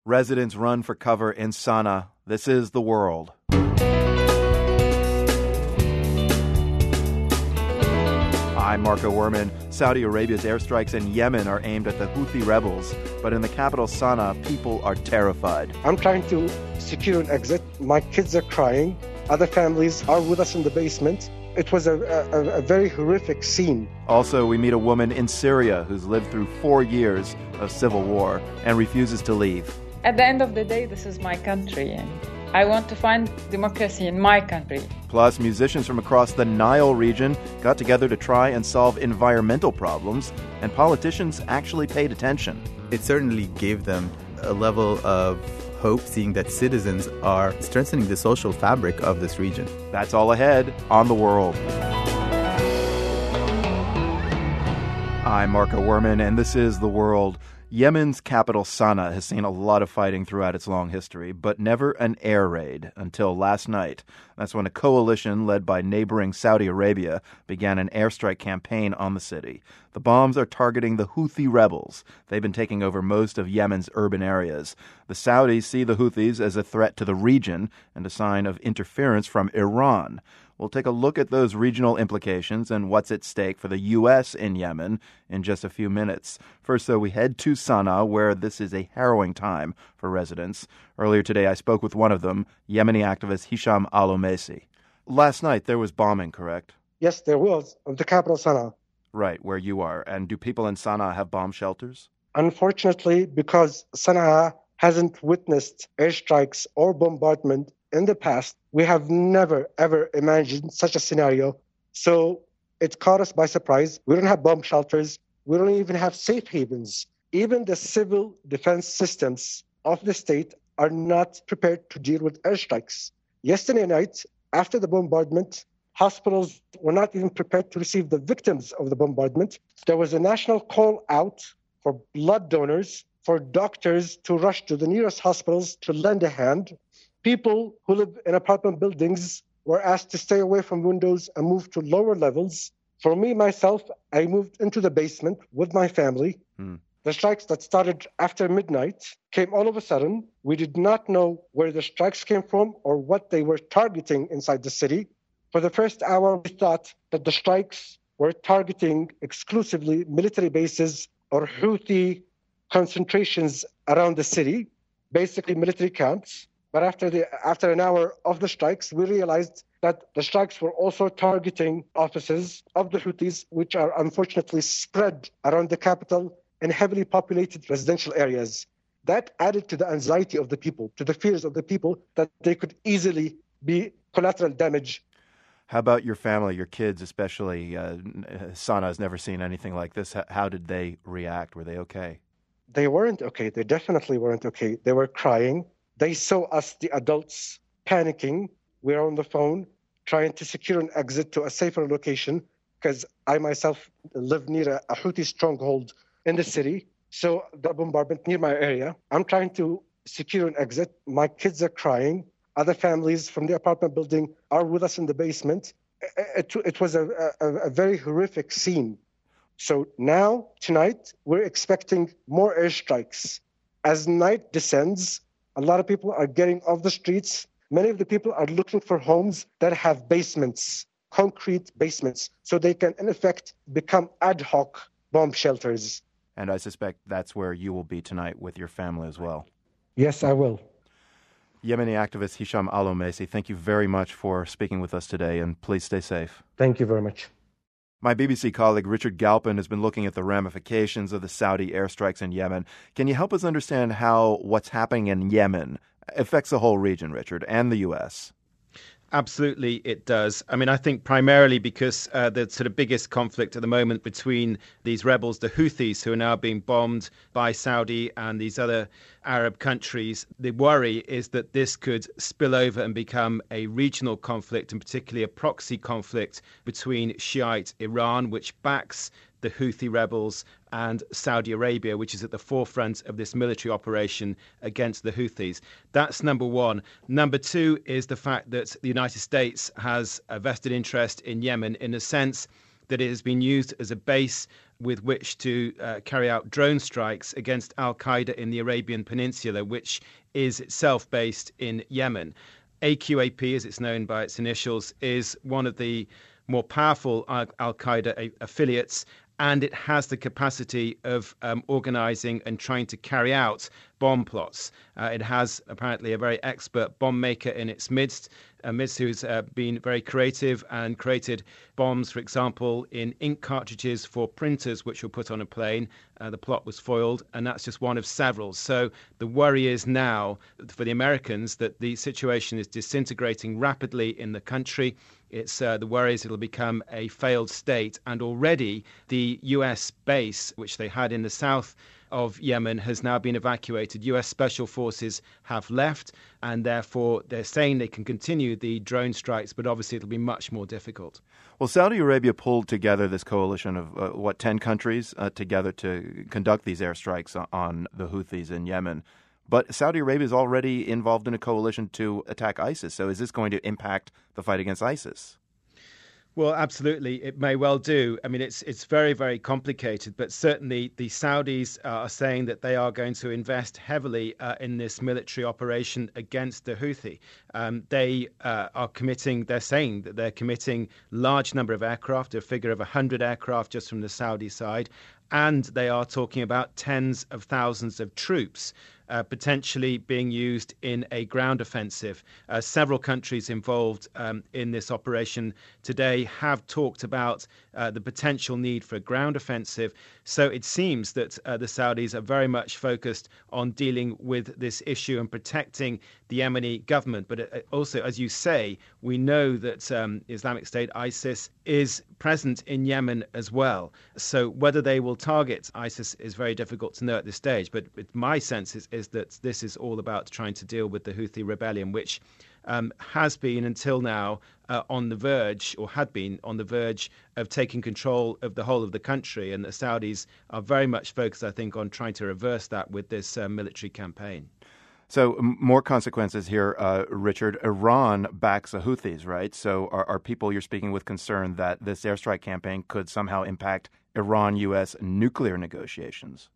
Residents run for cover in Sana'a. This is The World. I'm Marco Werman. Saudi Arabia's airstrikes in Yemen are aimed at the Houthi rebels, but in the capital Sana'a, people are terrified. I'm trying to secure an exit. My kids are crying. Other families are with us in the basement. It was a very horrific scene. Also, we meet a woman in Syria who's lived through 4 years of civil war and refuses to leave. At the end of the day, this is my country, and I want to find democracy in my country. Plus, musicians from across the Nile region got together to try and solve environmental problems, and politicians actually paid attention. It certainly gave them a level of hope, seeing that citizens are strengthening the social fabric of this region. That's all ahead on The World. I'm Marco Werman, and this is The World. Yemen's capital Sana'a has seen a lot of fighting throughout its long history, but never an air raid until last night. That's when a coalition led by neighboring Saudi Arabia began an airstrike campaign on the city. The bombs are targeting the Houthi rebels. They've been taking over most of Yemen's urban areas. The Saudis see the Houthis as a threat to the region and a sign of interference from Iran. We'll take a look at those regional implications and what's at stake for the U.S. in Yemen in just a few minutes. First, though, we head to Sana'a, where this is a harrowing time for residents. Earlier today, I spoke with one of them, Yemeni activist Hisham Al-Omaisi. Last night, there was bombing, correct? Yes, there was, of the capital Sana'a. Right, where you are. And do people in Sana'a have bomb shelters? Unfortunately, because Sana'a hasn't witnessed airstrikes or bombardment in the past, we have never, ever imagined such a scenario. So it caught us by surprise. We don't have bomb shelters. We don't even have safe havens. Even the civil defense systems of the state are not prepared to deal with airstrikes. Yesterday night, after the bombardment, hospitals were not even prepared to receive the victims of the bombardment. There was a national call out for blood donors, for doctors to rush to the nearest hospitals to lend a hand. People who live in apartment buildings were asked to stay away from windows and move to lower levels. For me, myself, I moved into the basement with my family. The strikes that started after midnight came all of a sudden. We did not know where the strikes came from or what they were targeting inside the city. For the first hour, we thought that the strikes were targeting exclusively military bases or Houthi concentrations around the city, basically military camps. But after an hour of the strikes, we realized that the strikes were also targeting offices of the Houthis, which are unfortunately spread around the capital in heavily populated residential areas. That added to the anxiety of the people, to the fears of the people that they could easily be collateral damage. How about your family, your kids especially? Sana'a has never seen anything like this. How did they react? Were they okay? They weren't okay. They definitely weren't okay. They were crying. They saw us, the adults, panicking. We were on the phone trying to secure an exit to a safer location because I myself live near a Houthi stronghold in the city. So the bombardment near my area. I'm trying to secure an exit. My kids are crying. Other families from the apartment building are with us in the basement. It was a very horrific scene. So now, tonight, we're expecting more airstrikes. As night descends, a lot of people are getting off the streets. Many of the people are looking for homes that have basements, concrete basements, so they can, in effect, become ad hoc bomb shelters. And I suspect that's where you will be tonight with your family as well. Yes, I will. Yemeni activist Hisham Al-Omaisi, thank you very much for speaking with us today, and please stay safe. Thank you very much. My BBC colleague Richard Galpin has been looking at the ramifications of the Saudi airstrikes in Yemen. Can you help us understand how what's happening in Yemen affects the whole region, Richard, and the U.S.? Absolutely, it does. I mean, I think primarily because the sort of biggest conflict at the moment between these rebels, the Houthis, who are now being bombed by Saudi and these other Arab countries, the worry is that this could spill over and become a regional conflict, and particularly a proxy conflict between Shiite Iran, which backs the Houthi rebels, and Saudi Arabia, which is at the forefront of this military operation against the Houthis. That's number one. Number two is the fact that the United States has a vested interest in Yemen in a sense that it has been used as a base with which to carry out drone strikes against al-Qaeda in the Arabian Peninsula, which is itself based in Yemen. AQAP, as it's known by its initials, is one of the more powerful al-Qaeda affiliates, and it has the capacity of organizing and trying to carry out bomb plots. It has apparently a very expert bomb maker in its midst, who's been very creative and created bombs, for example, in ink cartridges for printers, which were put on a plane. The plot was foiled, and that's just one of several. So the worry is now for the Americans that the situation is disintegrating rapidly in the country. It's the worry is it'll become a failed state, and already the U.S. base, which they had in the south of Yemen, has now been evacuated. U.S. special forces have left, and therefore they're saying they can continue the drone strikes, but obviously it'll be much more difficult. Well, Saudi Arabia pulled together this coalition of, 10 countries together to conduct these airstrikes on the Houthis in Yemen. But Saudi Arabia is already involved in a coalition to attack ISIS. So is this going to impact the fight against ISIS? Well, absolutely. It may well do. I mean, it's very, very complicated, but certainly the Saudis are saying that they are going to invest heavily in this military operation against the Houthi. They're saying that they're committing large number of aircraft, a figure of 100 aircraft just from the Saudi side, and they are talking about tens of thousands of troops potentially being used in a ground offensive. Several countries involved in this operation today have talked about the potential need for a ground offensive. So it seems that the Saudis are very much focused on dealing with this issue and protecting the Yemeni government. But also, as you say, we know that Islamic State, ISIS, is present in Yemen as well. So whether they will target ISIS is very difficult to know at this stage. But my sense is that this is all about trying to deal with the Houthi rebellion, which has been until now on the verge, or had been on the verge of taking control of the whole of the country. And the Saudis are very much focused, I think, on trying to reverse that with this military campaign. So more consequences here, Richard. Iran backs the Houthis, right? So are people you're speaking with concerned that this airstrike campaign could somehow impact Iran-U.S. nuclear negotiations?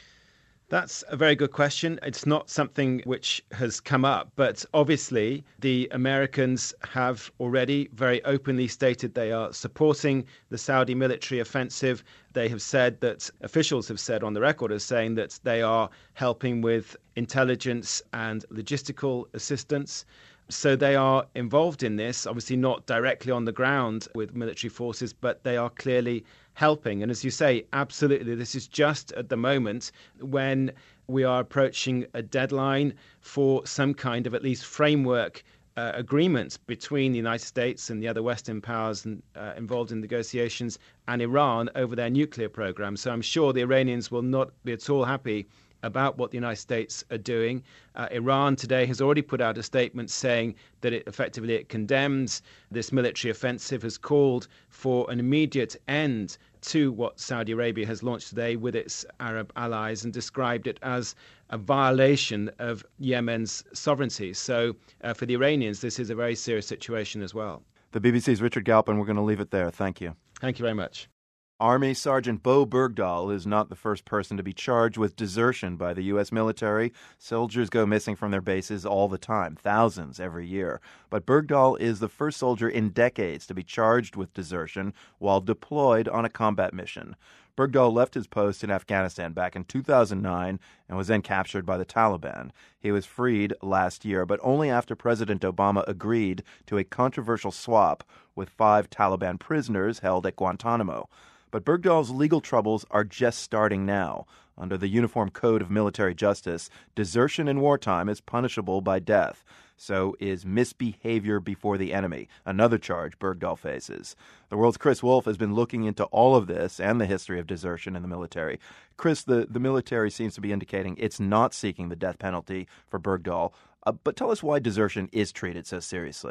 That's a very good question. It's not something which has come up, but obviously the Americans have already very openly stated they are supporting the Saudi military offensive. They have said that, officials have said on the record as saying that they are helping with intelligence and logistical assistance. So they are involved in this, obviously not directly on the ground with military forces, but they are clearly helping. And as you say, absolutely, this is just at the moment when we are approaching a deadline for some kind of at least framework agreement between the United States and the other Western powers involved in negotiations and Iran over their nuclear program. So I'm sure the Iranians will not be at all happy about what the United States are doing. Iran today has already put out a statement saying that it condemns this military offensive, has called for an immediate end to what Saudi Arabia has launched today with its Arab allies, and described it as a violation of Yemen's sovereignty. So for the Iranians, this is a very serious situation as well. The BBC's Richard Galpin. We're going to leave it there. Thank you. Thank you very much. Army Sergeant Bo Bergdahl is not the first person to be charged with desertion by the U.S. military. Soldiers go missing from their bases all the time, thousands every year. But Bergdahl is the first soldier in decades to be charged with desertion while deployed on a combat mission. Bergdahl left his post in Afghanistan back in 2009 and was then captured by the Taliban. He was freed last year, but only after President Obama agreed to a controversial swap with 5 Taliban prisoners held at Guantanamo. But Bergdahl's legal troubles are just starting now. Under the Uniform Code of Military Justice, desertion in wartime is punishable by death. So is misbehavior before the enemy, another charge Bergdahl faces. The World's Chris Wolf has been looking into all of this and the history of desertion in the military. Chris, the military seems to be indicating it's not seeking the death penalty for Bergdahl. But tell us why desertion is treated so seriously.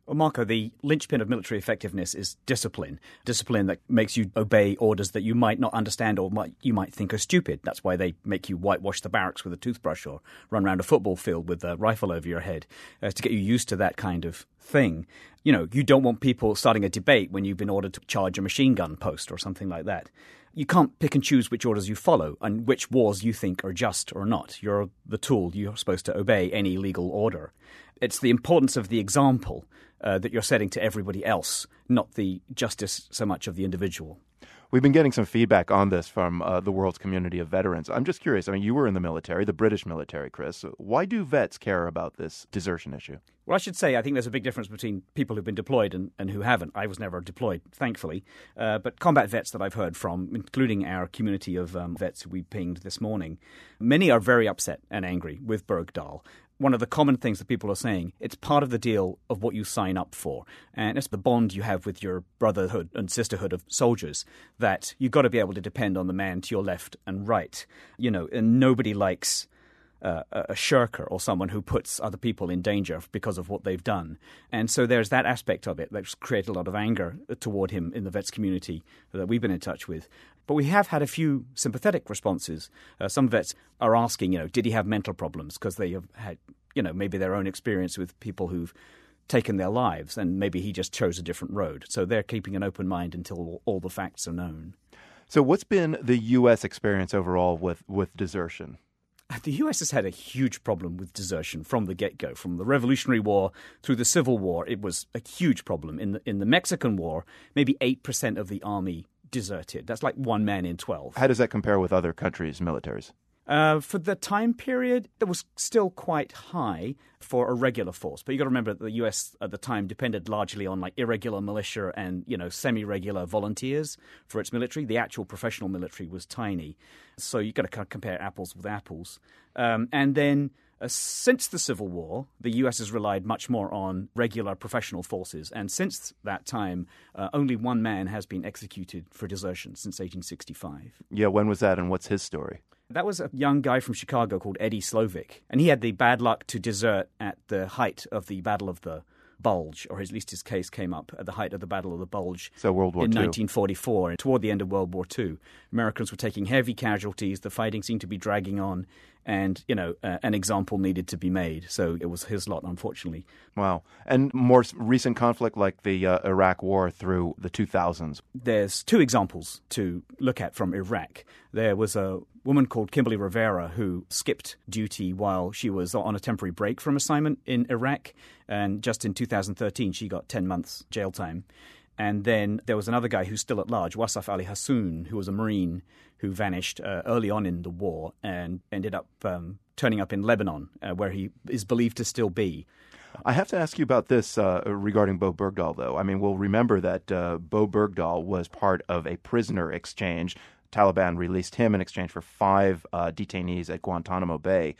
Well, Marco, the linchpin of military effectiveness is discipline. Discipline that makes you obey orders that you might not understand or you might think are stupid. That's why they make you whitewash the barracks with a toothbrush or run around a football field with a rifle over your head to get you used to that kind of thing. You don't want people starting a debate when you've been ordered to charge a machine gun post or something like that. You can't pick and choose which orders you follow and which wars you think are just or not. You're the tool. You're supposed to obey any legal order. It's the importance of the example that you're setting to everybody else, not the justice so much of the individual. We've been getting some feedback on this from the world's community of veterans. I'm just curious. I mean, you were in the military, the British military, Chris. Why do vets care about this desertion issue? Well, I should say I think there's a big difference between people who've been deployed and who haven't. I was never deployed, thankfully. But combat vets that I've heard from, including our community of vets who we pinged this morning, many are very upset and angry with Bergdahl. One of the common things that people are saying, it's part of the deal of what you sign up for. And it's the bond you have with your brotherhood and sisterhood of soldiers, that you've got to be able to depend on the man to your left and right. And nobody likes a shirker or someone who puts other people in danger because of what they've done. And so there's that aspect of it that's created a lot of anger toward him in the vets community that we've been in touch with. But we have had a few sympathetic responses. Some vets are asking, did he have mental problems? Because they have had, maybe their own experience with people who've taken their lives, and maybe he just chose a different road. So they're keeping an open mind until all the facts are known. So what's been the U.S. experience overall with desertion? The U.S. has had a huge problem with desertion from the get-go. From the Revolutionary War through the Civil War, it was a huge problem. In the Mexican War, maybe 8% of the army deserted. That's like 1 man in 12. How does that compare with other countries' militaries? For the time period, it was still quite high for a regular force. But you got to remember that the U.S. at the time depended largely on irregular militia and semi-regular volunteers for its military. The actual professional military was tiny, so you got to compare apples with apples. And then since the Civil War, the U.S. has relied much more on regular professional forces. And since that time, only 1 man has been executed for desertion since 1865. Yeah, when was that and what's his story? That was a young guy from Chicago called Eddie Slovic, and he had the bad luck to desert at the height of the Battle of the Bulge, or at least his case came up at the height of the Battle of the Bulge. So World War II. In 1944, and toward the end of World War II. Americans were taking heavy casualties, the fighting seemed to be dragging on, and, an example needed to be made. So it was his lot, unfortunately. Wow. And more recent conflict like the Iraq War through the 2000s. There's 2 examples to look at from Iraq. There was a woman called Kimberly Rivera who skipped duty while she was on a temporary break from assignment in Iraq. And just in 2013, she got 10 months jail time. And then there was another guy who's still at large, Wasaf Ali Hassoun, who was a Marine who vanished early on in the war and ended up turning up in Lebanon, where he is believed to still be. I have to ask you about this regarding Bowe Bergdahl, though. I mean, we'll remember that Bowe Bergdahl was part of a prisoner exchange. Taliban released him in exchange for 5 detainees at Guantanamo Bay.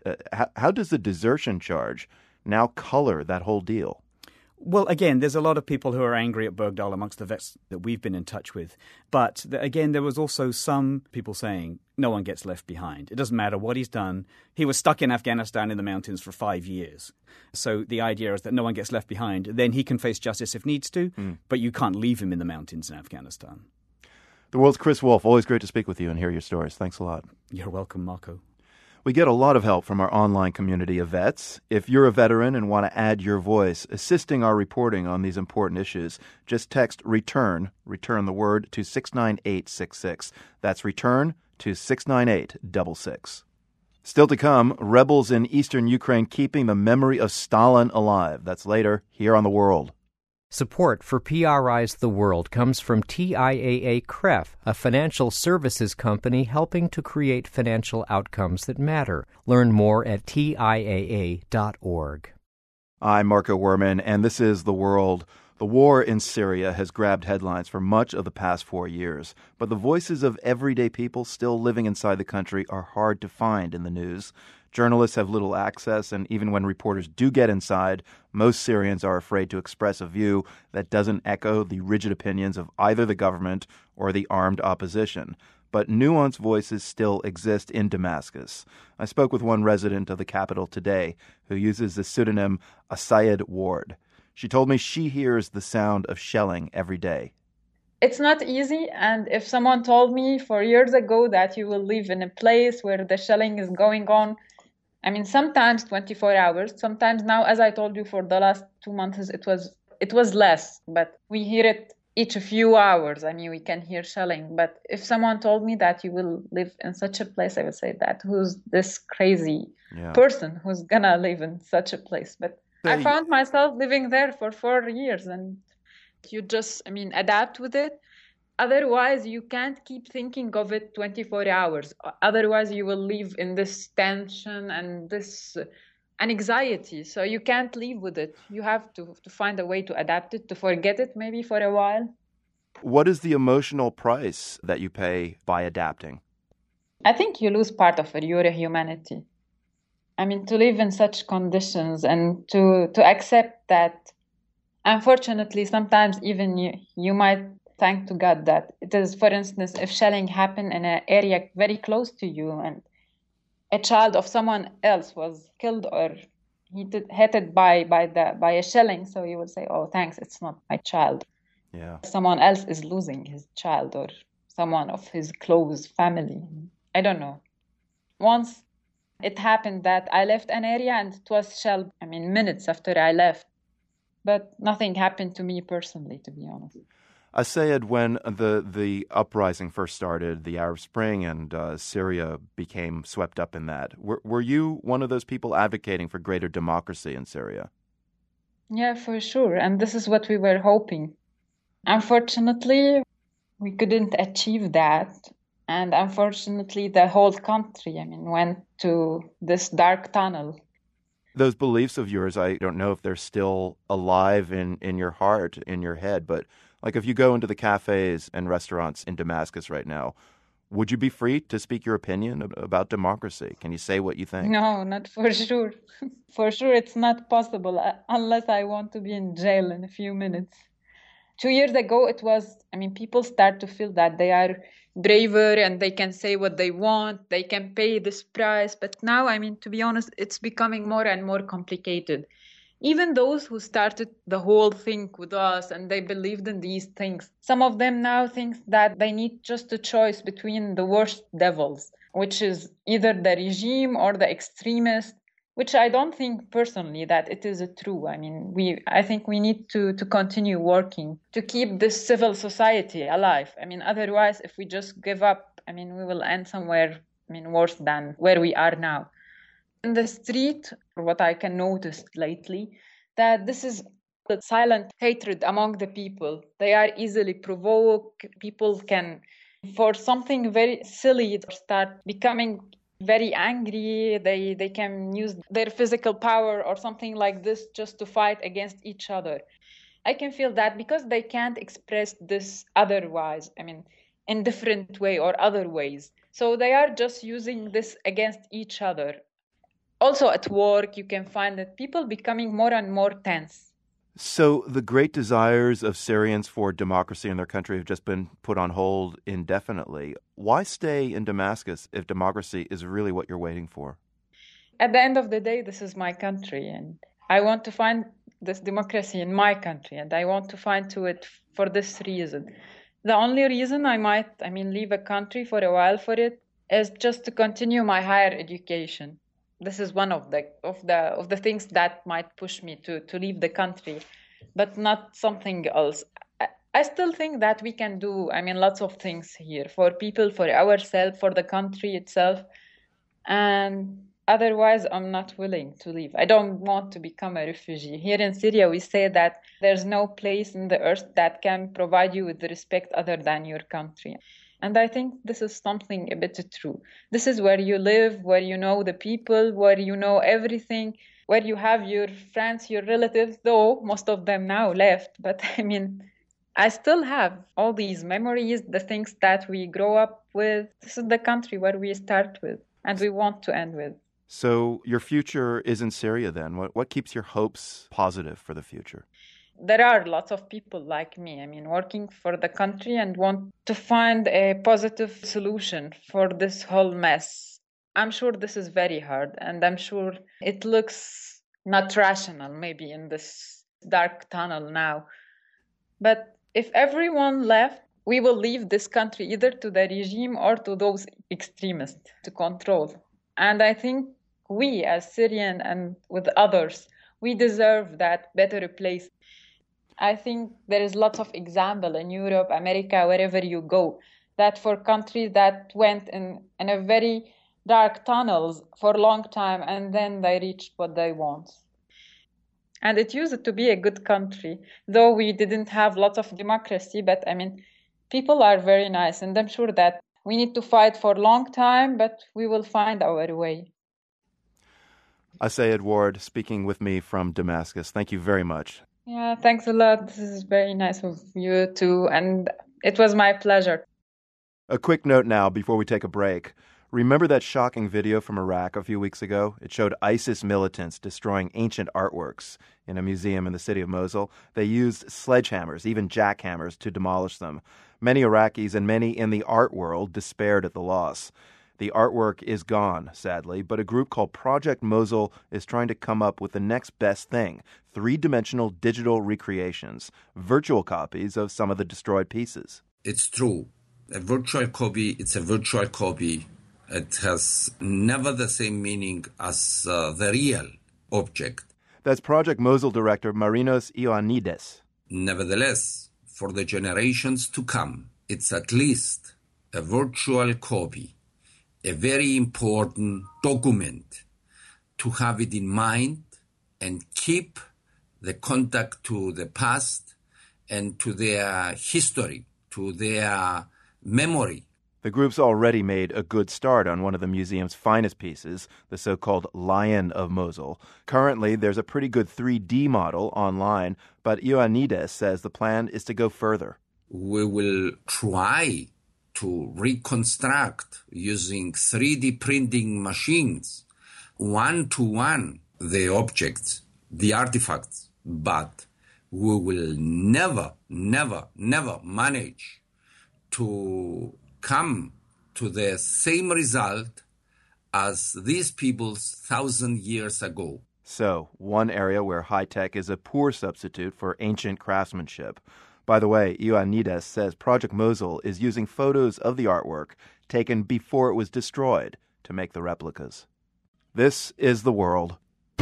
How does the desertion charge now color that whole deal? Well, again, there's a lot of people who are angry at Bergdahl amongst the vets that we've been in touch with. But again, there was also some people saying no one gets left behind. It doesn't matter what he's done. He was stuck in Afghanistan in the mountains for 5 years. So the idea is that no one gets left behind. Then he can face justice if needs to, but you can't leave him in the mountains in Afghanistan. The world's Chris Wolf. Always great to speak with you and hear your stories. Thanks a lot. You're welcome, Marco. We get a lot of help from our online community of vets. If you're a veteran and want to add your voice assisting our reporting on these important issues, just text return the word, to 69866. That's return to 69866. Still to come, rebels in eastern Ukraine keeping the memory of Stalin alive. That's later here on The World. Support for PRI's The World comes from TIAA-CREF, a financial services company helping to create financial outcomes that matter. Learn more at TIAA.org. I'm Marco Werman, and this is The World. The war in Syria has grabbed headlines for much of the past 4 years, but the voices of everyday people still living inside the country are hard to find in the news. Journalists have little access, and even when reporters do get inside, most Syrians are afraid to express a view that doesn't echo the rigid opinions of either the government or the armed opposition. But nuanced voices still exist in Damascus. I spoke with one resident of the capital today who uses the pseudonym Asayed Ward. She told me she hears the sound of shelling every day. It's not easy, and if someone told me 4 years ago that you will live in a place where the shelling is going on, I mean, sometimes 24 hours, sometimes now, as I told you, for the last 2 months, it was less, but we hear it each few hours. I mean, we can hear shelling, but if someone told me that you will live in such a place, I would say that who's this crazy person who's gonna live in such a place? But I found myself living there for 4 years, and you just, I mean, adapt with it. Otherwise, you can't keep thinking of it 24 hours. Otherwise, you will live in this tension and this anxiety. So you can't live with it. You have to find a way to adapt it, to forget it maybe for a while. What is the emotional price that you pay by adapting? I think you lose part of your humanity. I mean, to live in such conditions and to accept that, unfortunately, sometimes even you might thank to God that it is, for instance, if shelling happened in an area very close to you and a child of someone else was killed or hit by a shelling, so you would say, oh, thanks, it's not my child. Yeah. Someone else is losing his child or someone of his close family. I don't know. Once it happened that I left an area and it was shelled, I mean, minutes after I left. But nothing happened to me personally, to be honest. Sayed, when the uprising first started, the Arab Spring, and Syria became swept up in that, were you one of those people advocating for greater democracy in Syria? Yeah, for sure. And this is what we were hoping. Unfortunately, we couldn't achieve that. And unfortunately, the whole country, I mean, went to this dark tunnel. Those beliefs of yours, I don't know if they're still alive in your heart, in your head, but like if you go into the cafes and restaurants in Damascus right now, would you be free to speak your opinion about democracy? Can you say what you think? No, not for sure. For sure, it's not possible unless I want to be in jail in a few minutes. 2 years ago, it was, I mean, people start to feel that they are braver and they can say what they want, they can pay this price. But now, I mean, to be honest, it's becoming more and more complicated. Even those who started the whole thing with us and they believed in these things, some of them now think that they need just a choice between the worst devils, which is either the regime or the extremist, which I don't think personally that it is true. I mean, I think we need to continue working to keep this civil society alive. I mean, otherwise, if we just give up, I mean, we will end somewhere, I mean, worse than where we are now. In the street, what I can notice lately, that this is the silent hatred among the people. They are easily provoked. People can, for something very silly, start becoming very angry. They can use their physical power or something like this just to fight against each other. I can feel that because they can't express this otherwise, I mean, in different way or other ways. So they are just using this against each other. Also at work, you can find that people becoming more and more tense. So the great desires of Syrians for democracy in their country have just been put on hold indefinitely. Why stay in Damascus if democracy is really what you're waiting for? At the end of the day, this is my country, and I want to find this democracy in my country, and I want to find to it for this reason. The only reason I might, leave a country for a while for it is just to continue my higher education. This is one of the things that might push me to leave the country, but not something else. I still think that we can do, lots of things here for people, for ourselves, for the country itself. And otherwise, I'm not willing to leave. I don't want to become a refugee. Here in Syria, we say that there's no place in the earth that can provide you with respect other than your country. And I think this is something a bit true. This is where you live, where you know the people, where you know everything, where you have your friends, your relatives, though most of them now left. But I still have all these memories, the things that we grow up with. This is the country where we start with and we want to end with. So your future is in Syria then. What keeps your hopes positive for the future? There are lots of people like me, working for the country and want to find a positive solution for this whole mess. I'm sure this is very hard, and I'm sure it looks not rational maybe in this dark tunnel now. But if everyone left, we will leave this country either to the regime or to those extremists to control. And I think we, as Syrian and with others, we deserve that better place. I think there is lots of example in Europe, America, wherever you go, that for countries that went in a very dark tunnels for a long time and then they reached what they want. And it used to be a good country, though we didn't have lots of democracy, but I mean, people are very nice, and I'm sure that we need to fight for a long time, but we will find our way. Asayed Ward speaking with me from Damascus. Thank you very much. Yeah, thanks a lot. This is very nice of you too, and it was my pleasure. A quick note now before we take a break. Remember that shocking video from Iraq a few weeks ago? It showed ISIS militants destroying ancient artworks in a museum in the city of Mosul. They used sledgehammers, even jackhammers, to demolish them. Many Iraqis and many in the art world despaired at the loss. The artwork is gone, sadly, but a group called Project Mosul is trying to come up with the next best thing, three-dimensional digital recreations, virtual copies of some of the destroyed pieces. It's true. A virtual copy, it's a virtual copy. It has never the same meaning as the real object. That's Project Mosul director Marinos Ioannidis. Nevertheless, for the generations to come, it's at least a virtual copy, a very important document to have it in mind and keep the contact to the past and to their history, to their memory. The group's already made a good start on one of the museum's finest pieces, the so-called Lion of Mosul. Currently, there's a pretty good 3D model online, but Ioannidis says the plan is to go further. We will try to reconstruct using 3D printing machines, one-to-one, the objects, the artifacts, but we will never manage to come to the same result as these peoples 1,000 years ago. So, one area where high-tech is a poor substitute for ancient craftsmanship. By the way, Ioannidis says Project Mosul is using photos of the artwork taken before it was destroyed to make the replicas. This is The World.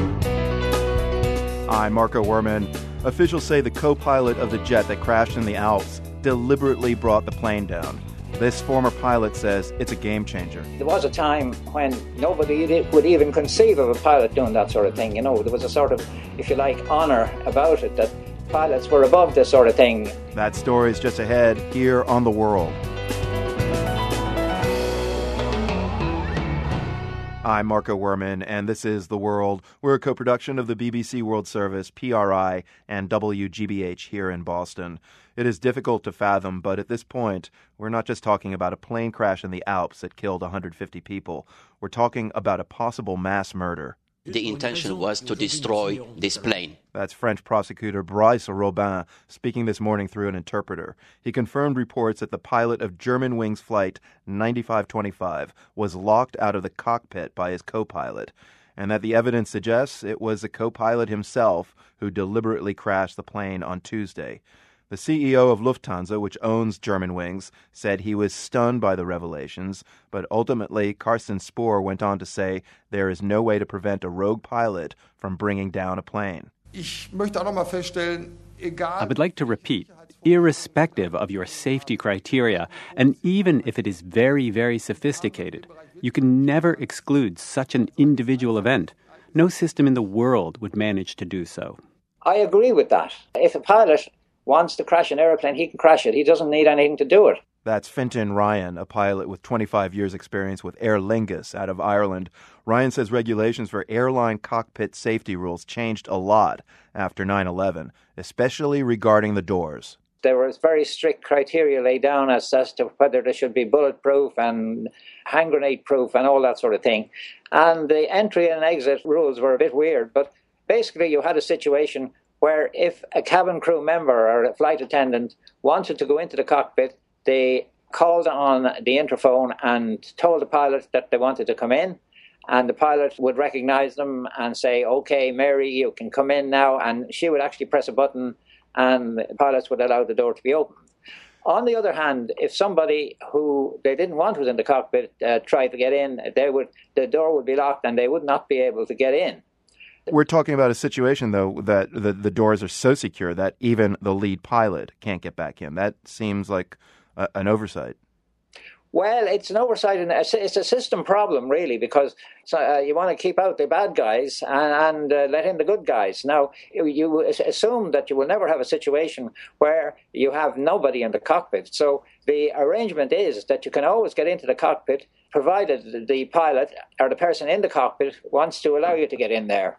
I'm Marco Werman. Officials say the co-pilot of the jet that crashed in the Alps deliberately brought the plane down. This former pilot says it's a game changer. There was a time when nobody would even conceive of a pilot doing that sort of thing. You know, there was a sort of, if you like, honor about it, that pilots were above this sort of thing. That story's just ahead here on The World. I'm Marco Werman, and this is The World. We're a co-production of the BBC World Service, PRI, and WGBH here in Boston. It is difficult to fathom, but at this point, we're not just talking about a plane crash in the Alps that killed 150 people. We're talking about a possible mass murder. The intention was to destroy this plane. That's French prosecutor Bryce Robin speaking this morning through an interpreter. He confirmed reports that the pilot of Germanwings Flight 9525 was locked out of the cockpit by his co-pilot, and that the evidence suggests it was the co-pilot himself who deliberately crashed the plane on Tuesday. The CEO of Lufthansa, which owns Germanwings, said he was stunned by the revelations, but ultimately Carsten Spohr went on to say there is no way to prevent a rogue pilot from bringing down a plane. I would like to repeat, irrespective of your safety criteria, and even if it is very, very sophisticated, you can never exclude such an individual event. No system in the world would manage to do so. I agree with that. If a pilot wants to crash an airplane, he can crash it. He doesn't need anything to do it. That's Fintan Ryan, a pilot with 25 years' experience with Aer Lingus out of Ireland. Ryan says regulations for airline cockpit safety rules changed a lot after 9/11, especially regarding the doors. There was very strict criteria laid down as to whether they should be bulletproof and hand grenade proof and all that sort of thing. And the entry and exit rules were a bit weird, but basically you had a situation where if a cabin crew member or a flight attendant wanted to go into the cockpit, they called on the interphone and told the pilot that they wanted to come in. and the pilot would recognize them and say, "Okay, Mary, you can come in now," and she would actually press a button and the pilots would allow the door to be opened. On the other hand, if somebody who they didn't want was in the cockpit tried to get in, the door would be locked and they would not be able to get in. We're talking about a situation, though, that the doors are so secure that even the lead pilot can't get back in. That seems like an oversight. Well, it's an oversight, and it's a system problem, really, because you want to keep out the bad guys and let in the good guys. Now, you assume that you will never have a situation where you have nobody in the cockpit. So the arrangement is that you can always get into the cockpit, provided the pilot or the person in the cockpit wants to allow you to get in there.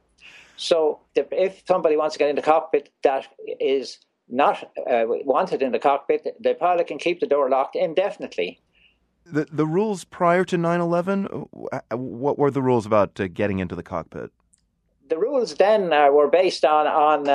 So if somebody wants to get in the cockpit that is not wanted in the cockpit, the pilot can keep the door locked indefinitely. The rules prior to 9/11, what were the rules about getting into the cockpit? The rules then were based on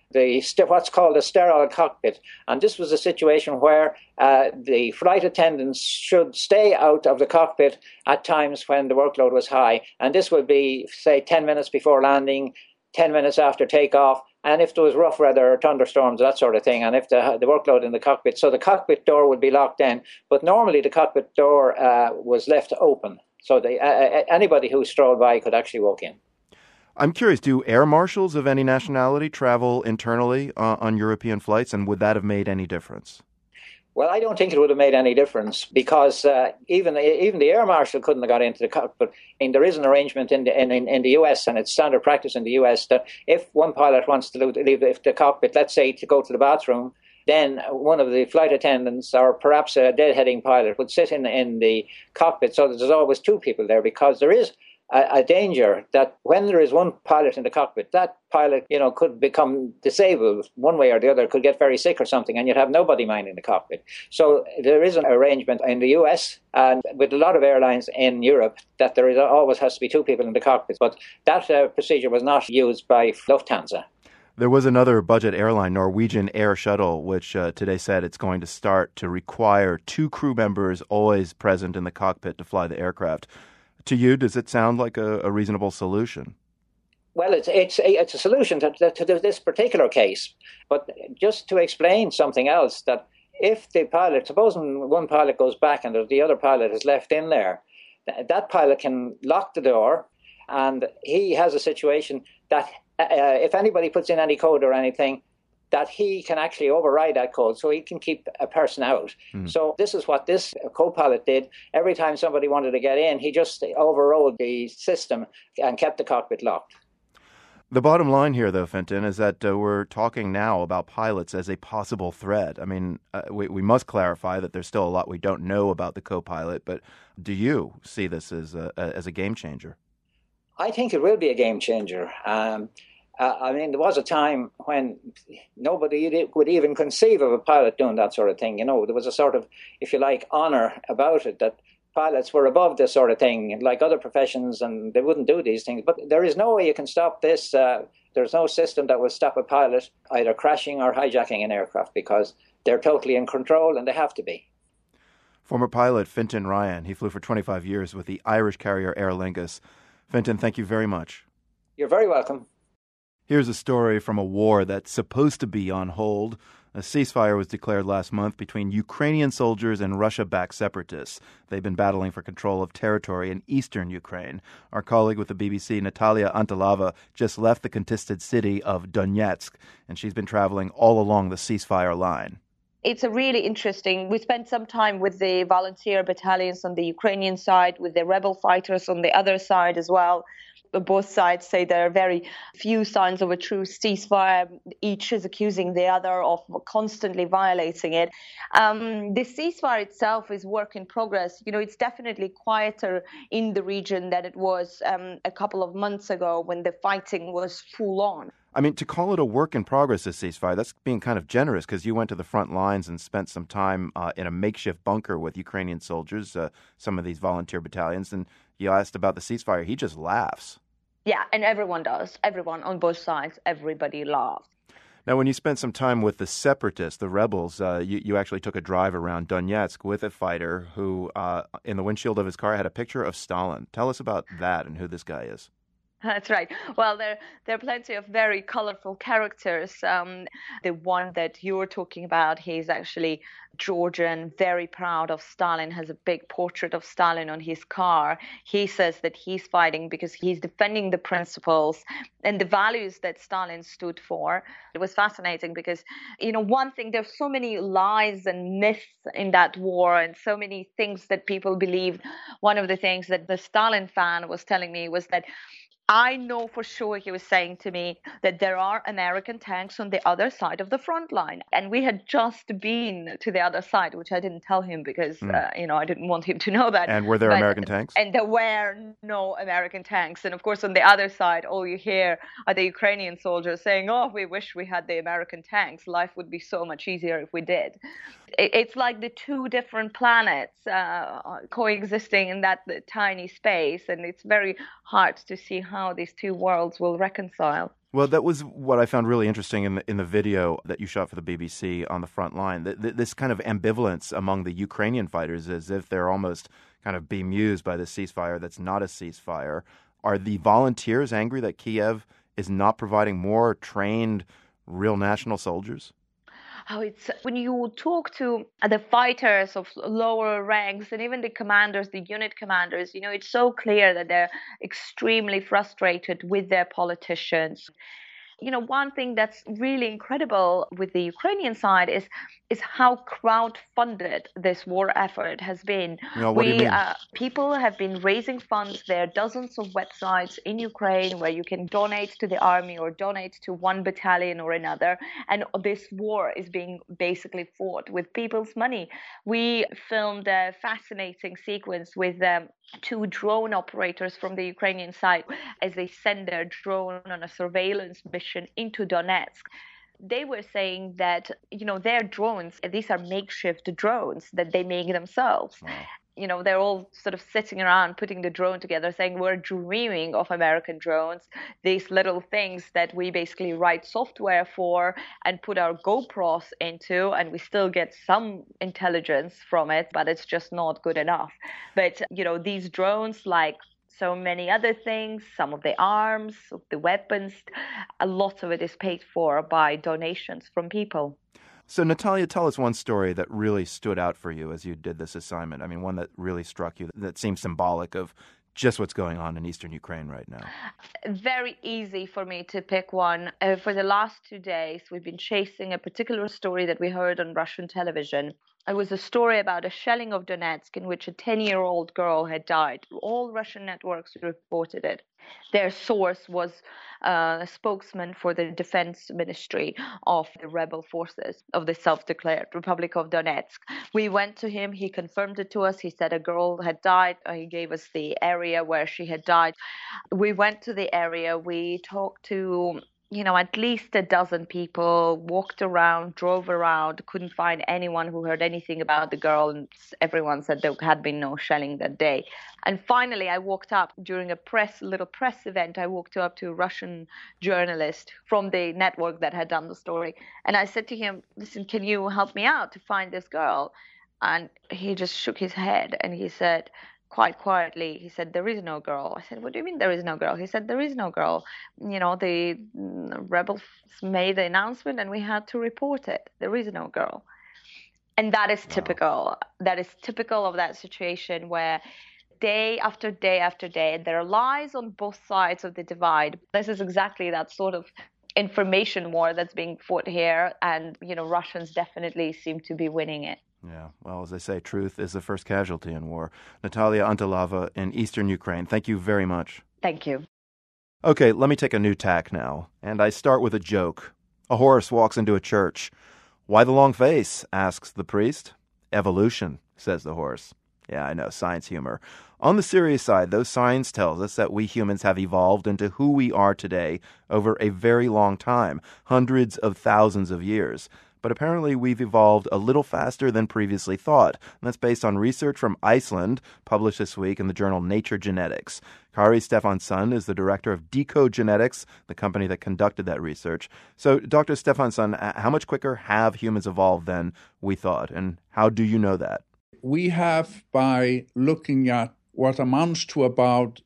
what's called a sterile cockpit. And this was a situation where the flight attendants should stay out of the cockpit at times when the workload was high. And this would be, say, 10 minutes before landing, 10 minutes after takeoff, and if there was rough weather or thunderstorms, that sort of thing, and if the workload in the cockpit. So the cockpit door would be locked in, but normally the cockpit door was left open. So anybody who strolled by could actually walk in. I'm curious, do air marshals of any nationality travel internally on European flights, and would that have made any difference? Well, I don't think it would have made any difference because even the air marshal couldn't have got into the cockpit. And there is an arrangement in the US, and it's standard practice in the US, that if one pilot wants to leave the cockpit, let's say to go to the bathroom, then one of the flight attendants or perhaps a deadheading pilot would sit in the cockpit so that there's always two people there, because there is a danger that when there is one pilot in the cockpit, that pilot, could become disabled one way or the other, could get very sick or something, and you'd have nobody minding the cockpit. So there is an arrangement in the US and with a lot of airlines in Europe that there always has to be two people in the cockpit. But that procedure was not used by Lufthansa. There was another budget airline, Norwegian Air Shuttle, which today said it's going to start to require two crew members always present in the cockpit to fly the aircraft. To you, does it sound like a reasonable solution? Well, it's a solution to this particular case. But just to explain something else, that if the pilot, supposing one pilot goes back and the other pilot is left in there, that pilot can lock the door, and he has a situation that if anybody puts in any code or anything, that he can actually override that code, so he can keep a person out. So this is what this co-pilot did. Every time somebody wanted to get in, he just overrode the system and kept the cockpit locked. The bottom line here, though, Fintan, is that we're talking now about pilots as a possible threat. I mean, we must clarify that there's still a lot we don't know about the co-pilot, but do you see this as a game changer? I think it will be a game changer. There was a time when nobody would even conceive of a pilot doing that sort of thing. There was a sort of, if you like, honor about it, that pilots were above this sort of thing, like other professions, and they wouldn't do these things. But there is no way you can stop this. There's no system that will stop a pilot either crashing or hijacking an aircraft, because they're totally in control, and they have to be. Former pilot Fintan Ryan, he flew for 25 years with the Irish carrier Aer Lingus. Fintan, thank you very much. You're very welcome. Here's a story from a war that's supposed to be on hold. A ceasefire was declared last month between Ukrainian soldiers and Russia-backed separatists. They've been battling for control of territory in eastern Ukraine. Our colleague with the BBC, Natalia Antalava, just left the contested city of Donetsk, and she's been traveling all along the ceasefire line. It's a really interesting. We spent some time with the volunteer battalions on the Ukrainian side, with the rebel fighters on the other side as well. Both sides say there are very few signs of a true ceasefire. Each is accusing the other of constantly violating it. The ceasefire itself is work in progress. It's definitely quieter in the region than it was a couple of months ago when the fighting was full on. I mean, to call it a work in progress, this ceasefire, that's being kind of generous, because you went to the front lines and spent some time in a makeshift bunker with Ukrainian soldiers, some of these volunteer battalions, and you asked about the ceasefire. He just laughs. Yeah, and everyone does. Everyone on both sides, everybody laughs. Now, when you spent some time with the separatists, the rebels, you actually took a drive around Donetsk with a fighter who, in the windshield of his car, had a picture of Stalin. Tell us about that and who this guy is. That's right. Well, there are plenty of very colorful characters. The one that you're talking about, he's actually Georgian, very proud of Stalin, has a big portrait of Stalin on his car. He says that he's fighting because he's defending the principles and the values that Stalin stood for. It was fascinating because, one thing, there's so many lies and myths in that war and so many things that people believed. One of the things that the Stalin fan was telling me was that I know for sure, he was saying to me, that there are American tanks on the other side of the front line. And we had just been to the other side, which I didn't tell him because, I didn't want him to know that. And were there American tanks? And there were no American tanks. And of course, on the other side, all you hear are the Ukrainian soldiers saying, oh, we wish we had the American tanks. Life would be so much easier if we did. It's like the two different planets coexisting in that tiny space. And it's very hard to see how these two worlds will reconcile. Well, that was what I found really interesting in the video that you shot for the BBC on the front line. This kind of ambivalence among the Ukrainian fighters, as if they're almost kind of bemused by this ceasefire that's not a ceasefire. Are the volunteers angry that Kiev is not providing more trained, real national soldiers? Oh, it's when you talk to the fighters of lower ranks and even the commanders, the unit commanders, it's so clear that they're extremely frustrated with their politicians. One thing that's really incredible with the Ukrainian side is how crowd-funded this war effort has been. What do you mean? People have been raising funds. There are dozens of websites in Ukraine where you can donate to the army or donate to one battalion or another. And this war is being basically fought with people's money. We filmed a fascinating sequence with two drone operators from the Ukrainian side as they send their drone on a surveillance mission into Donetsk. They were saying that, their drones, these are makeshift drones that they make themselves. Wow. They're all sort of sitting around putting the drone together saying we're dreaming of American drones, these little things that we basically write software for and put our GoPros into, and we still get some intelligence from it, but it's just not good enough. But, these drones, like so many other things, some of the arms, the weapons, a lot of it is paid for by donations from people. So, Natalia, tell us one story that really stood out for you as you did this assignment. I mean, one that really struck you, that seems symbolic of just what's going on in eastern Ukraine right now. Very easy for me to pick one. For the last 2 days, we've been chasing a particular story that we heard on Russian television. It was a story about a shelling of Donetsk in which a 10-year-old girl had died. All Russian networks reported it. Their source was a spokesman for the defense ministry of the rebel forces of the self-declared Republic of Donetsk. We went to him. He confirmed it to us. He said a girl had died. He gave us the area where she had died. We went to the area. We talked to at least a dozen people, walked around, drove around, couldn't find anyone who heard anything about the girl, and everyone said there had been no shelling that day. And finally, I walked up during a little press event. I walked up to a Russian journalist from the network that had done the story. And I said to him, listen, can you help me out to find this girl? And he just shook his head and he said, quite quietly, he said, there is no girl. I said, what do you mean there is no girl? He said, there is no girl. The rebels made the announcement and we had to report it. There is no girl. And that is typical. Wow. That is typical of that situation where day after day after day, there are lies on both sides of the divide. This is exactly that sort of information war that's being fought here. And, Russians definitely seem to be winning it. Yeah, well, as I say, truth is the first casualty in war. Natalia Antelava in eastern Ukraine, thank you very much. Thank you. Okay, let me take a new tack now, and I start with a joke. A horse walks into a church. Why the long face? Asks the priest. Evolution, says the horse. Yeah, I know, science humor. On the serious side, those science tells us that we humans have evolved into who we are today over a very long time, hundreds of thousands of years. but apparently we've evolved a little faster than previously thought. And that's based on research from Iceland, published this week in the journal Nature Genetics. Kari Stefansson is the director of Decode Genetics, the company that conducted that research. So, Dr. Stefansson, how much quicker have humans evolved than we thought, and how do you know that? We have, by looking at what amounts to about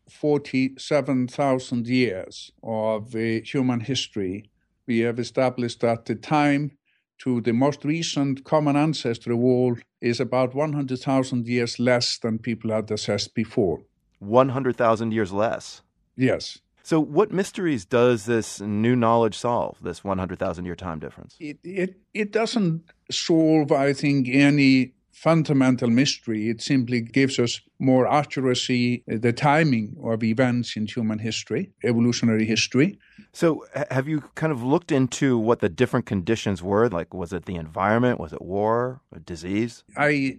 47,000 years of human history, we have established that the time to the most recent common ancestor of all is about 100,000 years less than people had assessed before. 100,000 years less? Yes. So what mysteries does this new knowledge solve, this 100,000-year time difference? It doesn't solve, I think, any fundamental mystery. It simply gives us more accuracy, the timing of events in human history, evolutionary history. So have you kind of looked into what the different conditions were? Like, was it the environment? Was it war or disease? I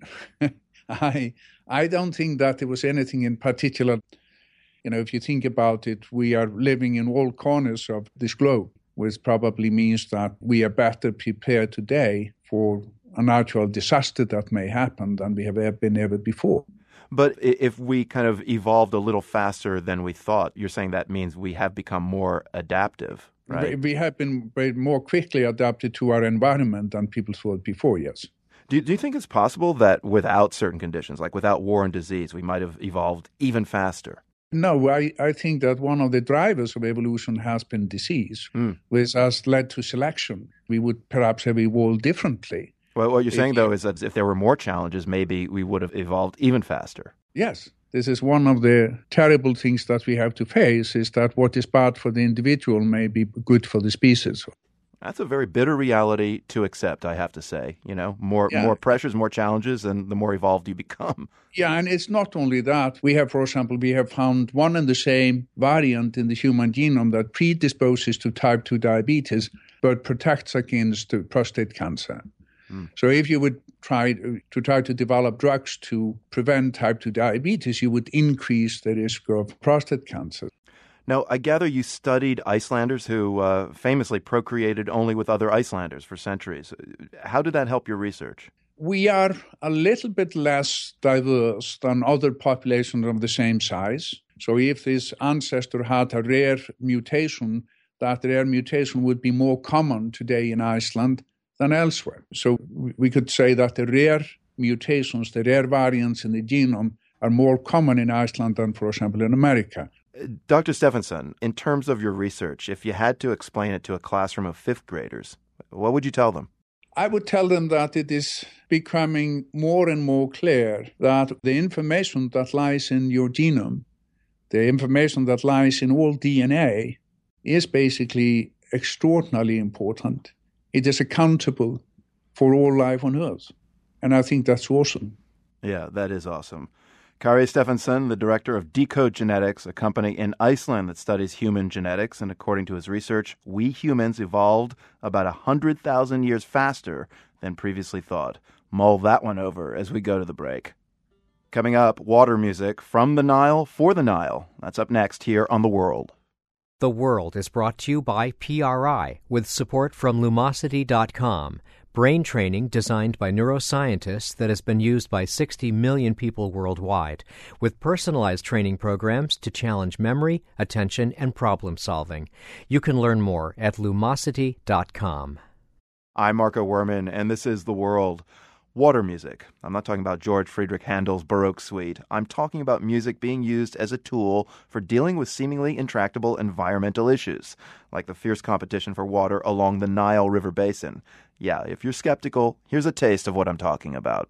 don't think that there was anything in particular. If you think about it, we are living in all corners of this globe, which probably means that we are better prepared today for a natural disaster that may happen than we have ever been before. But if we kind of evolved a little faster than we thought, you're saying that means we have become more adaptive, right? We have been more quickly adapted to our environment than people thought before, yes. Do you think it's possible that without certain conditions, like without war and disease, we might have evolved even faster? No, I think that one of the drivers of evolution has been disease, which has led to selection. We would perhaps have evolved differently. Well, what you're saying, though, is that if there were more challenges, maybe we would have evolved even faster. Yes. This is one of the terrible things that we have to face, is that what is bad for the individual may be good for the species. That's a very bitter reality to accept, I have to say. More pressures, more challenges, and the more evolved you become. Yeah, and it's not only that. For example, we have found one and the same variant in the human genome that predisposes to type 2 diabetes, but protects against prostate cancer. So if you would try to develop drugs to prevent type 2 diabetes, you would increase the risk of prostate cancer. Now, I gather you studied Icelanders who famously procreated only with other Icelanders for centuries. How did that help your research? We are a little bit less diverse than other populations of the same size. So if this ancestor had a rare mutation, that rare mutation would be more common today in Iceland than elsewhere. So we could say that the rare mutations, the rare variants in the genome, are more common in Iceland than, for example, in America. Dr. Stefansson, in terms of your research, if you had to explain it to a classroom of fifth graders, what would you tell them? I would tell them that it is becoming more and more clear that the information that lies in your genome, the information that lies in all DNA, is basically extraordinarily important. It is accountable for all life on Earth. And I think that's awesome. Yeah, that is awesome. Kari Stefansson, the director of Decode Genetics, a company in Iceland that studies human genetics. And according to his research, we humans evolved about 100,000 years faster than previously thought. Mull that one over as we go to the break. Coming up, water music from the Nile for the Nile. That's up next here on The World. The World is brought to you by PRI with support from Lumosity.com, brain training designed by neuroscientists that has been used by 60 million people worldwide, with personalized training programs to challenge memory, attention, and problem solving. You can learn more at Lumosity.com. I'm Marco Werman, and this is The World. Water music. I'm not talking about George Friedrich Handel's Baroque Suite. I'm talking about music being used as a tool for dealing with seemingly intractable environmental issues, like the fierce competition for water along the Nile River basin. Yeah, if you're skeptical, here's a taste of what I'm talking about.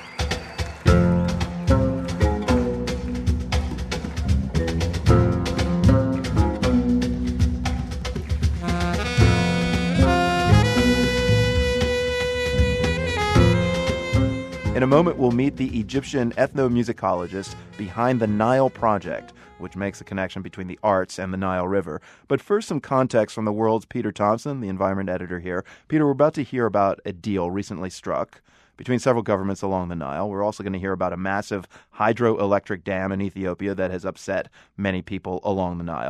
In a moment, we'll meet the Egyptian ethnomusicologist behind the Nile Project, which makes a connection between the arts and the Nile River. But first, some context from The World's Peter Thompson, the environment editor here. Peter, we're about to hear about a deal recently struck between several governments along the Nile. We're also going to hear about a massive hydroelectric dam in Ethiopia that has upset many people along the Nile.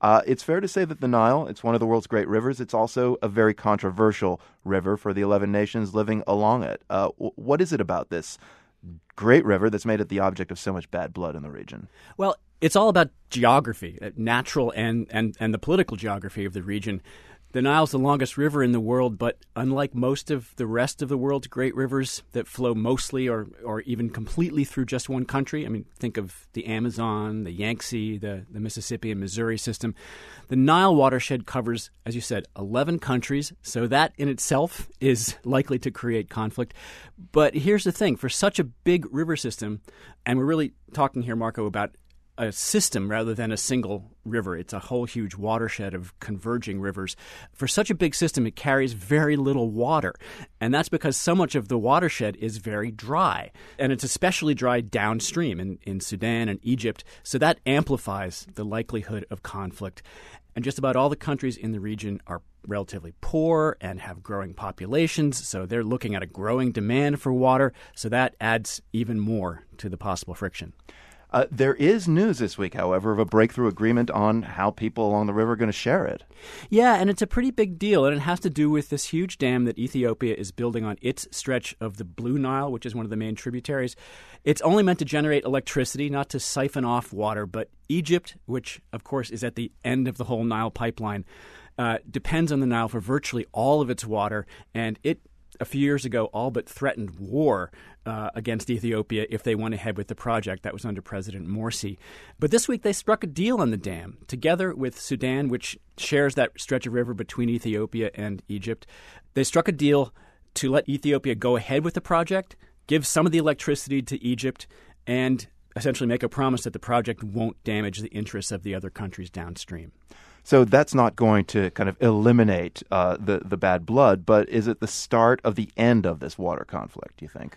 It's fair to say that the Nile, it's one of the world's great rivers. It's also a very controversial river for the 11 nations living along it. What is it about this great river that's made it the object of so much bad blood in the region? Well, it's all about geography, natural and the political geography of the region. The Nile's the longest river in the world, but unlike most of the rest of the world's great rivers that flow mostly or even completely through just one country, I mean, think of the Amazon, the Yangtze, the Mississippi and Missouri system, the Nile watershed covers, as you said, 11 countries, so that in itself is likely to create conflict. But here's the thing, for such a big river system, and we're really talking here, Marco, about a system rather than a single river. It's a whole huge watershed of converging rivers. For such a big system, it carries very little water. And that's because so much of the watershed is very dry. And it's especially dry downstream in Sudan and Egypt. So that amplifies the likelihood of conflict. And just about all the countries in the region are relatively poor and have growing populations. So they're looking at a growing demand for water. So that adds even more to the possible friction. There is news this week, however, of a breakthrough agreement on how people along the river are going to share it. Yeah, and it's a pretty big deal, and it has to do with this huge dam that Ethiopia is building on its stretch of the Blue Nile, which is one of the main tributaries. It's only meant to generate electricity, not to siphon off water, but Egypt, which, of course, is at the end of the whole Nile pipeline, depends on the Nile for virtually all of its water, and it a few years ago all but threatened war against Ethiopia if they went ahead with the project. That was under President Morsi. But this week they struck a deal on the dam, together with Sudan, which shares that stretch of river between Ethiopia and Egypt. They struck a deal to let Ethiopia go ahead with the project, give some of the electricity to Egypt, and essentially make a promise that the project won't damage the interests of the other countries downstream. So that's not going to kind of eliminate the bad blood, but is it the start of the end of this water conflict, do you think?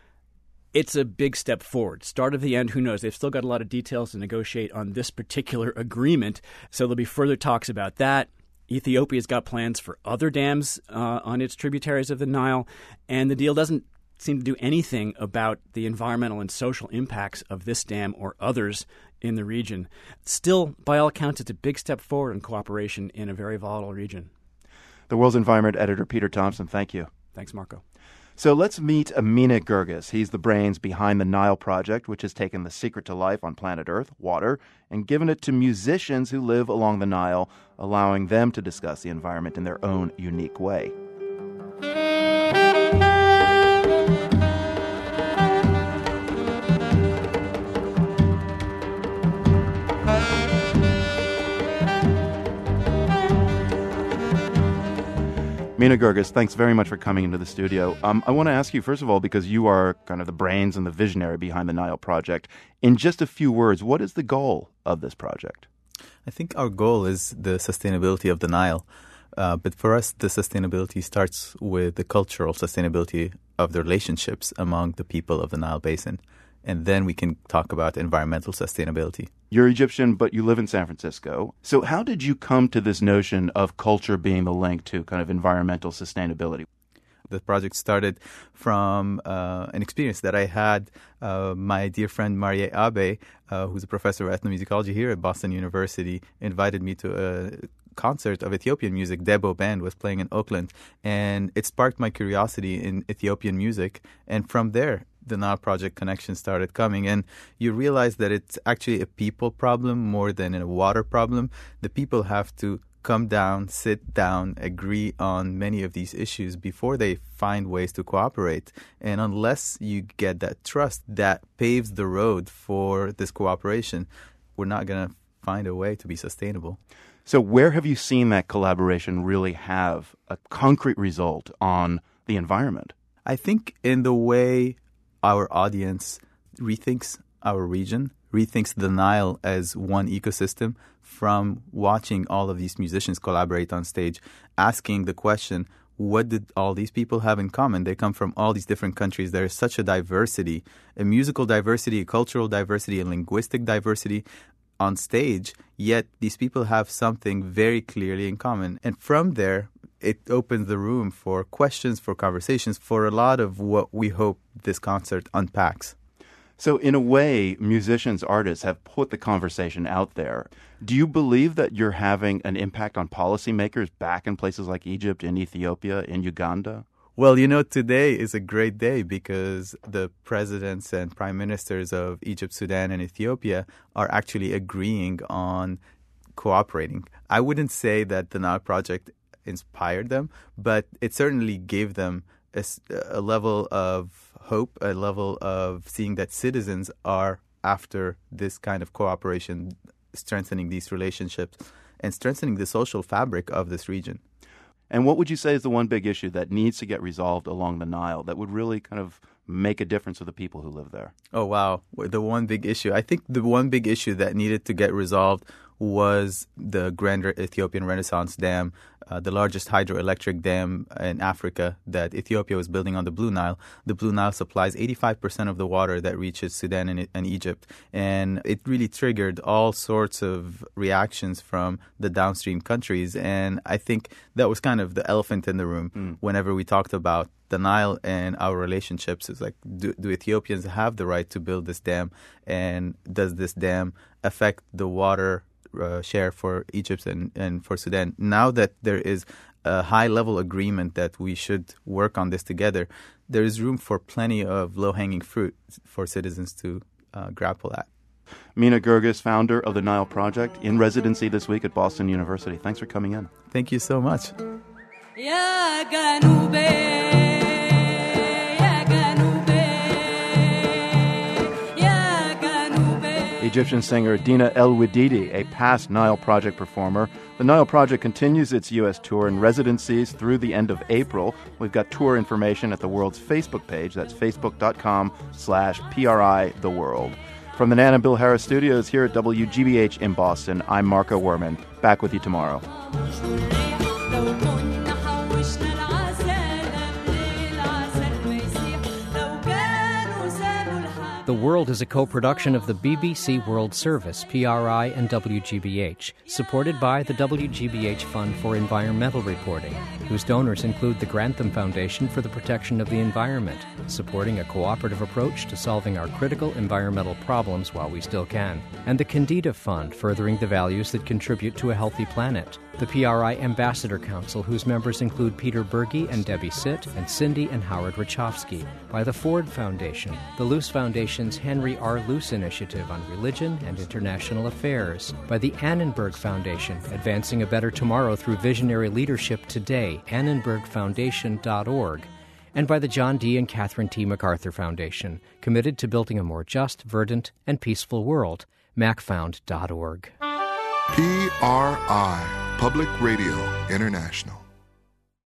It's a big step forward. Start of the end, who knows? They've still got a lot of details to negotiate on this particular agreement, so there'll be further talks about that. Ethiopia's got plans for other dams on its tributaries of the Nile, and the deal doesn't seem to do anything about the environmental and social impacts of this dam or others in the region. Still, by all accounts, it's a big step forward in cooperation in a very volatile region. The World's Environment editor, Peter Thompson, thank you. Thanks, Marco. So let's meet Mina Girgis. He's the brains behind the Nile Project, which has taken the secret to life on planet Earth, water, and given it to musicians who live along the Nile, allowing them to discuss the environment in their own unique way. Mina Girgis, thanks very much for coming into the studio. I want to ask you, first of all, because you are kind of the brains and the visionary behind the Nile Project, in just a few words, what is the goal of this project? I think our goal is the sustainability of the Nile. But for us, the sustainability starts with the cultural sustainability of the relationships among the people of the Nile Basin. And then we can talk about environmental sustainability. You're Egyptian, but you live in San Francisco. So how did you come to this notion of culture being the link to kind of environmental sustainability? The project started from an experience that I had. My dear friend Marie Abe, who's a professor of ethnomusicology here at Boston University, invited me to a concert of Ethiopian music. Debo Band was playing in Oakland, and it sparked my curiosity in Ethiopian music. And from there, the Nile Project connection started coming, and you realize that it's actually a people problem more than a water problem. The people have to come down, sit down, agree on many of these issues before they find ways to cooperate. And unless you get that trust that paves the road for this cooperation, we're not going to find a way to be sustainable. So where have you seen that collaboration really have a concrete result on the environment? I think in the way our audience rethinks our region, rethinks the Nile as one ecosystem, from watching all of these musicians collaborate on stage, asking the question, what did all these people have in common? They come from all these different countries. There is such a diversity, a musical diversity, a cultural diversity, a linguistic diversity on stage, yet these people have something very clearly in common. And from there, it opens the room for questions, for conversations, for a lot of what we hope this concert unpacks. So in a way, musicians, artists have put the conversation out there. Do you believe that you're having an impact on policymakers back in places like Egypt, in Ethiopia, in Uganda? Well, today is a great day because the presidents and prime ministers of Egypt, Sudan, and Ethiopia are actually agreeing on cooperating. I wouldn't say that the Nile Project inspired them, but it certainly gave them a level of hope, a level of seeing that citizens are after this kind of cooperation, strengthening these relationships and strengthening the social fabric of this region. And what would you say is the one big issue that needs to get resolved along the Nile that would really kind of make a difference for the people who live there? Oh, wow. The one big issue. I think the one big issue that needed to get resolved was the Grand Ethiopian Renaissance Dam, the largest hydroelectric dam in Africa that Ethiopia was building on the Blue Nile. The Blue Nile supplies 85% of the water that reaches Sudan and Egypt. And it really triggered all sorts of reactions from the downstream countries. And I think that was kind of the elephant in the room whenever we talked about the Nile and our relationships. Is like, do Ethiopians have the right to build this dam? And does this dam affect the water share for Egypt and for Sudan? Now that there is a high-level agreement that we should work on this together, there is room for plenty of low-hanging fruit for citizens to grapple at. Mina Girgis, founder of the Nile Project, in residency this week at Boston University. Thanks for coming in. Thank you so much. Egyptian singer Dina El Wididi, a past Nile Project performer. The Nile Project continues its U.S. tour and residencies through the end of April. We've got tour information at the World's Facebook page. That's facebook.com/PRI The World. From the Nan and Bill Harris studios here at WGBH in Boston, I'm Marco Werman. Back with you tomorrow. The World is a co-production of the BBC World Service, PRI, and WGBH, supported by the WGBH Fund for Environmental Reporting, whose donors include the Grantham Foundation for the Protection of the Environment, supporting a cooperative approach to solving our critical environmental problems while we still can, and the Candida Fund, furthering the values that contribute to a healthy planet. The PRI Ambassador Council, whose members include Peter Berge and Debbie Sitt, and Cindy and Howard Rachofsky. By the Ford Foundation, the Luce Foundation's Henry R. Luce Initiative on Religion and International Affairs. By the Annenberg Foundation, advancing a better tomorrow through visionary leadership today, annenbergfoundation.org. And by the John D. and Catherine T. MacArthur Foundation, committed to building a more just, verdant, and peaceful world, macfound.org. PRI, Public Radio International.